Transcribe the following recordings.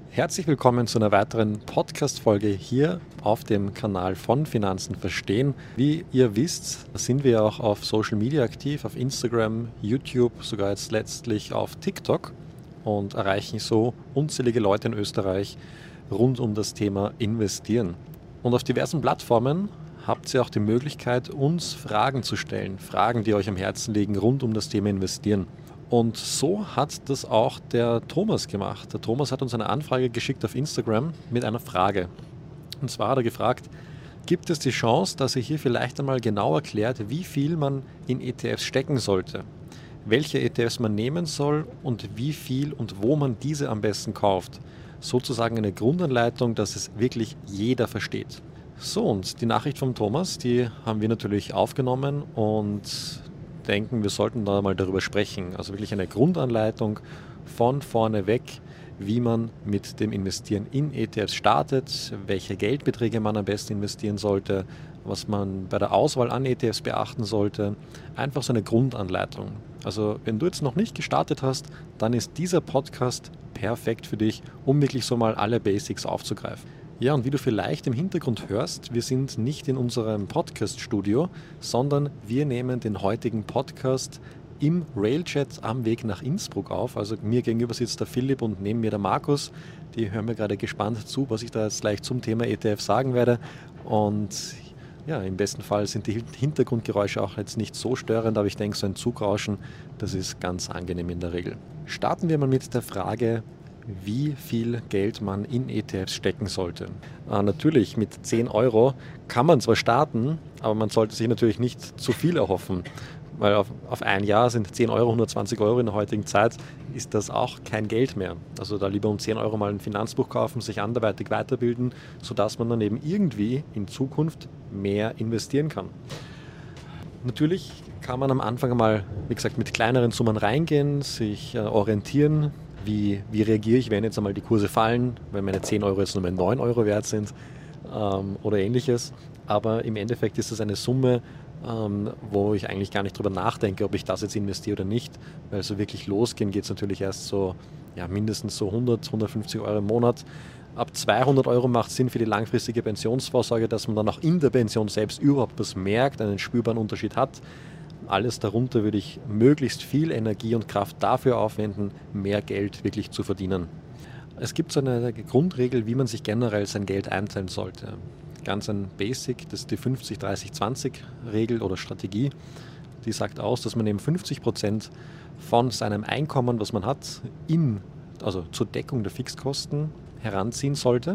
Herzlich willkommen zu einer weiteren Podcast-Folge hier auf dem Kanal von Finanzen verstehen. Wie ihr wisst, sind wir auch auf Social Media aktiv, auf Instagram, YouTube, sogar jetzt letztlich auf TikTok und erreichen so unzählige Leute in Österreich rund um das Thema Investieren. Und auf diversen Plattformen habt ihr auch die Möglichkeit, uns Fragen zu stellen, Fragen, die euch am Herzen liegen rund um das Thema Investieren. Und so hat das auch der Thomas gemacht. Der Thomas hat uns eine Anfrage geschickt auf Instagram mit einer Frage. Und zwar hat er gefragt, gibt es die Chance, dass er hier vielleicht einmal genau erklärt, wie viel man in ETFs stecken sollte, welche ETFs man nehmen soll und wie viel und wo man diese am besten kauft. Sozusagen eine Grundanleitung, dass es wirklich jeder versteht. So, und die Nachricht vom Thomas, die haben wir natürlich aufgenommen und denken, wir sollten da mal darüber sprechen. Also wirklich eine Grundanleitung von vorne weg, wie man mit dem Investieren in ETFs startet, welche Geldbeträge man am besten investieren sollte, was man bei der Auswahl an ETFs beachten sollte. Einfach so eine Grundanleitung. Also wenn du jetzt noch nicht gestartet hast, dann ist dieser Podcast perfekt für dich, um wirklich so mal alle Basics aufzugreifen. Ja, und wie du vielleicht im Hintergrund hörst, wir sind nicht in unserem Podcast-Studio, sondern wir nehmen den heutigen Podcast im Railjet am Weg nach Innsbruck auf. Also mir gegenüber sitzt der Philipp und neben mir der Markus. Die hören mir gerade gespannt zu, was ich da jetzt gleich zum Thema ETF sagen werde. Und ja, im besten Fall sind die Hintergrundgeräusche auch jetzt nicht so störend, aber ich denke, so ein Zugrauschen, das ist ganz angenehm in der Regel. Starten wir mal mit der Frage, wie viel Geld man in ETFs stecken sollte. Natürlich, mit 10 Euro kann man zwar starten, aber man sollte sich natürlich nicht zu viel erhoffen, weil auf ein Jahr sind 10 Euro, 120 Euro in der heutigen Zeit, ist das auch kein Geld mehr. Also da lieber um 10 Euro mal ein Finanzbuch kaufen, sich anderweitig weiterbilden, sodass man dann eben irgendwie in Zukunft mehr investieren kann. Natürlich kann man am Anfang mal, wie gesagt, mit kleineren Summen reingehen, sich orientieren. Wie reagiere ich, wenn jetzt einmal die Kurse fallen, wenn meine 10 Euro jetzt nur mehr 9 Euro wert sind oder ähnliches. Aber im Endeffekt ist das eine Summe, wo ich eigentlich gar nicht drüber nachdenke, ob ich das jetzt investiere oder nicht. Weil so wirklich losgehen geht es natürlich erst so, ja, mindestens so 100, 150 Euro im Monat. Ab 200 Euro macht es Sinn für die langfristige Pensionsvorsorge, dass man dann auch in der Pension selbst überhaupt was merkt, einen spürbaren Unterschied hat. Alles darunter würde ich möglichst viel Energie und Kraft dafür aufwenden, mehr Geld wirklich zu verdienen. Es gibt so eine Grundregel, wie man sich generell sein Geld einteilen sollte. Ganz ein Basic, das ist die 50-30-20-Regel oder Strategie. Die sagt aus, dass man eben 50% von seinem Einkommen, was man hat, also zur Deckung der Fixkosten heranziehen sollte.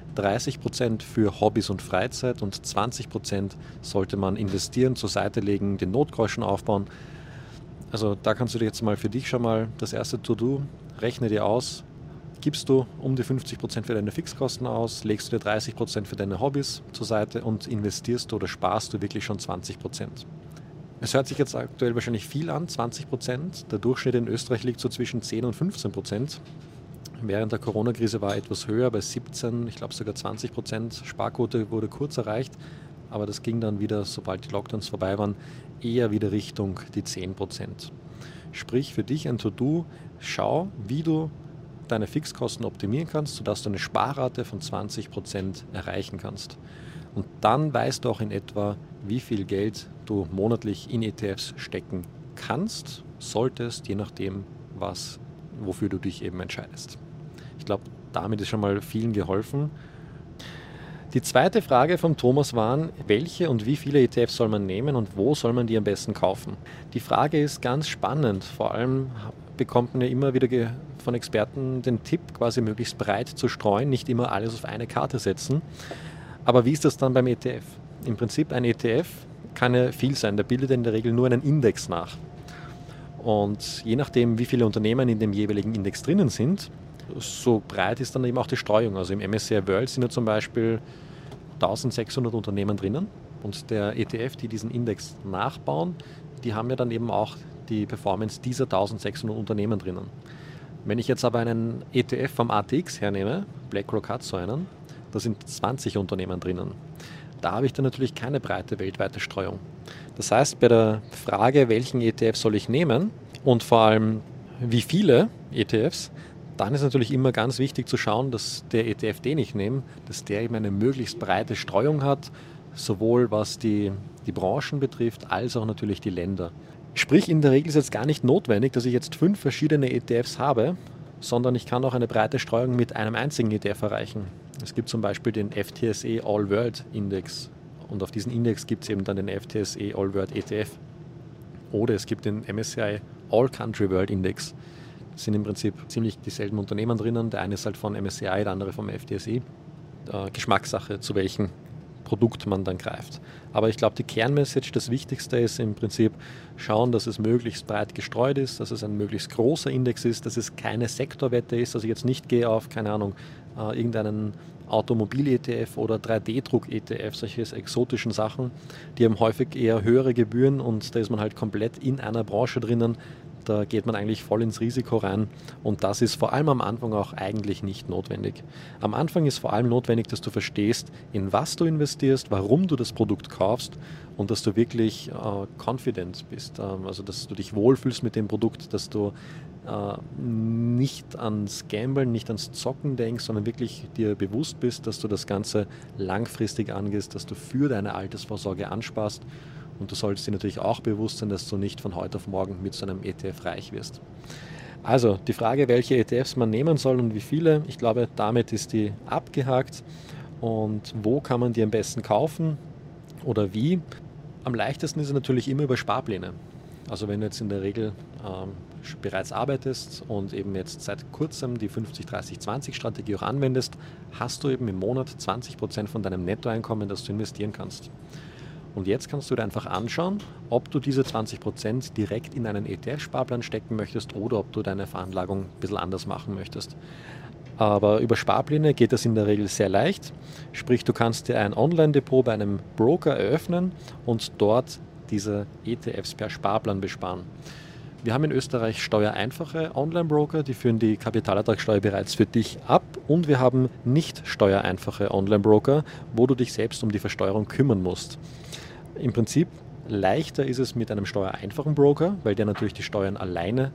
30% für Hobbys und Freizeit und 20% sollte man investieren, zur Seite legen, den Notgroschen aufbauen. Also da kannst du dir jetzt mal für dich schon mal das erste To-Do, rechne dir aus, gibst du um die 50% für deine Fixkosten aus, legst du dir 30% für deine Hobbys zur Seite und investierst du oder sparst du wirklich schon 20%. Es hört sich jetzt aktuell wahrscheinlich viel an, 20%. Der Durchschnitt in Österreich liegt so zwischen 10 und 15%. Während der Corona-Krise war etwas höher, bei 17, ich glaube sogar 20%. Sparquote wurde kurz erreicht, aber das ging dann wieder, sobald die Lockdowns vorbei waren, eher wieder Richtung die 10%. Sprich, für dich ein To-Do, schau, wie du deine Fixkosten optimieren kannst, sodass du eine Sparrate von 20% erreichen kannst. Und dann weißt du auch in etwa, wie viel Geld du monatlich in ETFs stecken kannst, solltest, je nachdem, wofür du dich eben entscheidest. Ich glaube, damit ist schon mal vielen geholfen. Die zweite Frage vom Thomas war, welche und wie viele ETFs soll man nehmen und wo soll man die am besten kaufen? Die Frage ist ganz spannend. Vor allem bekommt man ja immer wieder von Experten den Tipp, quasi möglichst breit zu streuen, nicht immer alles auf eine Karte setzen. Aber wie ist das dann beim ETF? Im Prinzip ein ETF kann ja viel sein, der bildet in der Regel nur einen Index nach. Und je nachdem, wie viele Unternehmen in dem jeweiligen Index drinnen sind, so breit ist dann eben auch die Streuung. Also im MSCI World sind ja zum Beispiel 1600 Unternehmen drinnen und der ETF, die diesen Index nachbauen, die haben ja dann eben auch die Performance dieser 1600 Unternehmen drinnen. Wenn ich jetzt aber einen ETF vom ATX hernehme, BlackRock hat so einen, da sind 20 Unternehmen drinnen. Da habe ich dann natürlich keine breite weltweite Streuung. Das heißt, bei der Frage, welchen ETF soll ich nehmen und vor allem wie viele ETFs, Dann ist natürlich immer ganz wichtig zu schauen, dass der ETF, den ich nehme, dass der eben eine möglichst breite Streuung hat, sowohl was die Branchen betrifft, als auch natürlich die Länder. Sprich, in der Regel ist es jetzt gar nicht notwendig, dass ich jetzt 5 verschiedene ETFs habe, sondern ich kann auch eine breite Streuung mit einem einzigen ETF erreichen. Es gibt zum Beispiel den FTSE All World Index und auf diesen Index gibt es eben dann den FTSE All World ETF. Oder es gibt den MSCI All Country World Index. Das sind im Prinzip ziemlich dieselben Unternehmen drinnen. Der eine ist halt von MSCI, der andere vom FTSE. Geschmackssache, zu welchem Produkt man dann greift. Aber ich glaube, die Kernmessage, das Wichtigste ist im Prinzip schauen, dass es möglichst breit gestreut ist, dass es ein möglichst großer Index ist, dass es keine Sektorwette ist, dass ich jetzt nicht gehe auf, keine Ahnung, irgendeinen Automobil-ETF oder 3D-Druck-ETF, solche exotischen Sachen, die haben häufig eher höhere Gebühren und da ist man halt komplett in einer Branche drinnen. Da geht man eigentlich voll ins Risiko rein und das ist vor allem am Anfang auch eigentlich nicht notwendig. Am Anfang ist vor allem notwendig, dass du verstehst, in was du investierst, warum du das Produkt kaufst und dass du wirklich confident bist, also dass du dich wohlfühlst mit dem Produkt, dass du nicht ans Gamblen, nicht ans Zocken denkst, sondern wirklich dir bewusst bist, dass du das Ganze langfristig angehst, dass du für deine Altersvorsorge ansparst. Und du solltest dir natürlich auch bewusst sein, dass du nicht von heute auf morgen mit so einem ETF reich wirst. Also die Frage, welche ETFs man nehmen soll und wie viele, ich glaube, damit ist die abgehakt. Und wo kann man die am besten kaufen oder wie? Am leichtesten ist es natürlich immer über Sparpläne. Also wenn du jetzt in der Regel bereits arbeitest und eben jetzt seit kurzem die 50-30-20-Strategie auch anwendest, hast du eben im Monat 20% von deinem Nettoeinkommen, das du investieren kannst. Und jetzt kannst du dir einfach anschauen, ob du diese 20% direkt in einen ETF-Sparplan stecken möchtest oder ob du deine Veranlagung ein bisschen anders machen möchtest. Aber über Sparpläne geht das in der Regel sehr leicht. Sprich, du kannst dir ein Online-Depot bei einem Broker eröffnen und dort diese ETFs per Sparplan besparen. Wir haben in Österreich steuereinfache Online-Broker, die führen die Kapitalertragssteuer bereits für dich ab und wir haben nicht steuereinfache Online-Broker, wo du dich selbst um die Versteuerung kümmern musst. Im Prinzip leichter ist es mit einem steuereinfachen Broker, weil der natürlich die Steuern alleine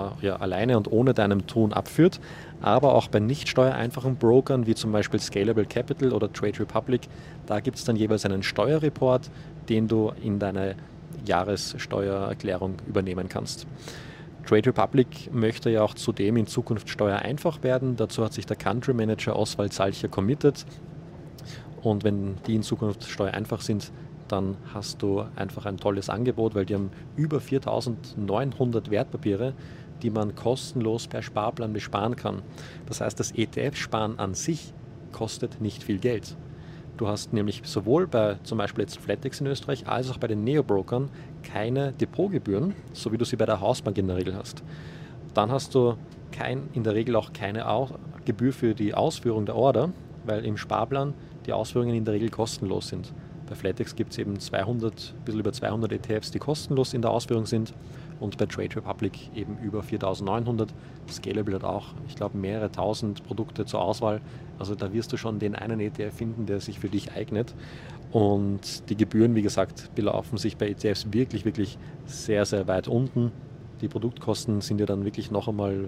und ohne deinem Tun abführt. Aber auch bei nicht steuereinfachen Brokern wie zum Beispiel Scalable Capital oder Trade Republic, da gibt es dann jeweils einen Steuerreport, den du in deine Jahressteuererklärung übernehmen kannst. Trade Republic möchte ja auch zudem in Zukunft steuereinfach werden. Dazu hat sich der Country Manager Oswald Salcher committed. Und wenn die in Zukunft steuereinfach sind, dann hast du einfach ein tolles Angebot, weil die haben über 4.900 Wertpapiere, die man kostenlos per Sparplan besparen kann. Das heißt, das ETF-Sparen an sich kostet nicht viel Geld. Du hast nämlich sowohl bei zum Beispiel jetzt Flatex in Österreich als auch bei den Neo-Brokern keine Depotgebühren, so wie du sie bei der Hausbank in der Regel hast. Dann hast du in der Regel auch keine Gebühr für die Ausführung der Order, weil im Sparplan die Ausführungen in der Regel kostenlos sind. Bei Flatex gibt es eben ein bisschen über 200 ETFs, die kostenlos in der Ausführung sind und bei Trade Republic eben über 4.900. Scalable hat auch, ich glaube, mehrere tausend Produkte zur Auswahl. Also da wirst du schon den einen ETF finden, der sich für dich eignet. Und die Gebühren, wie gesagt, belaufen sich bei ETFs wirklich, wirklich sehr, sehr weit unten. Die Produktkosten sind ja dann wirklich noch einmal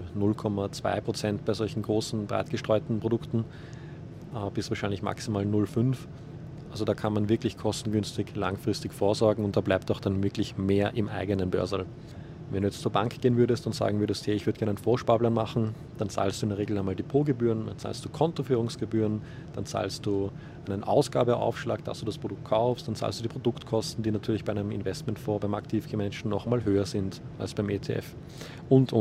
0,2% bei solchen großen, breit gestreuten Produkten, bis wahrscheinlich maximal 0,5%. Also da kann man wirklich kostengünstig langfristig vorsorgen und da bleibt auch dann wirklich mehr im eigenen Börserl. Wenn du jetzt zur Bank gehen würdest und sagen würdest, hey, ich würde gerne einen Vorsparplan machen, dann zahlst du in der Regel einmal Depotgebühren, dann zahlst du Kontoführungsgebühren, dann zahlst du einen Ausgabeaufschlag, dass du das Produkt kaufst, dann zahlst du die Produktkosten, die natürlich bei einem Investmentfonds, beim aktiv gemanagten noch einmal höher sind als beim ETF und.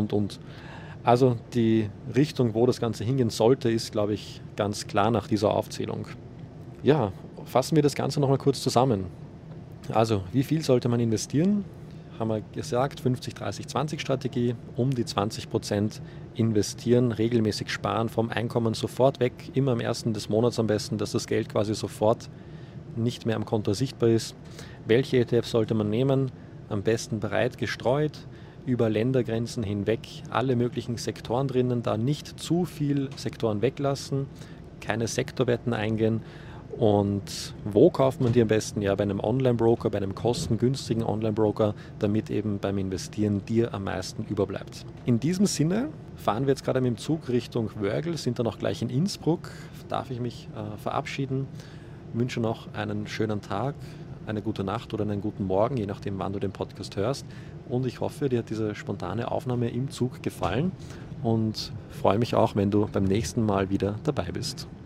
Also die Richtung, wo das Ganze hingehen sollte, ist, glaube ich, ganz klar nach dieser Aufzählung. Ja, fassen wir das Ganze nochmal kurz zusammen. Also, wie viel sollte man investieren? Haben wir gesagt, 50-30-20-Strategie, um die 20% investieren, regelmäßig sparen, vom Einkommen sofort weg, immer am ersten des Monats am besten, dass das Geld quasi sofort nicht mehr am Konto sichtbar ist. Welche ETFs sollte man nehmen? Am besten breit gestreut, über Ländergrenzen hinweg, alle möglichen Sektoren drinnen, da nicht zu viel Sektoren weglassen, keine Sektorwetten eingehen Und wo kauft man die am besten? Ja, bei einem Online-Broker, bei einem kostengünstigen Online-Broker, damit eben beim Investieren dir am meisten überbleibt. In diesem Sinne fahren wir jetzt gerade mit dem Zug Richtung Wörgl, sind dann auch gleich in Innsbruck. Darf ich mich verabschieden, wünsche noch einen schönen Tag, eine gute Nacht oder einen guten Morgen, je nachdem, wann du den Podcast hörst. Und ich hoffe, dir hat diese spontane Aufnahme im Zug gefallen und freue mich auch, wenn du beim nächsten Mal wieder dabei bist.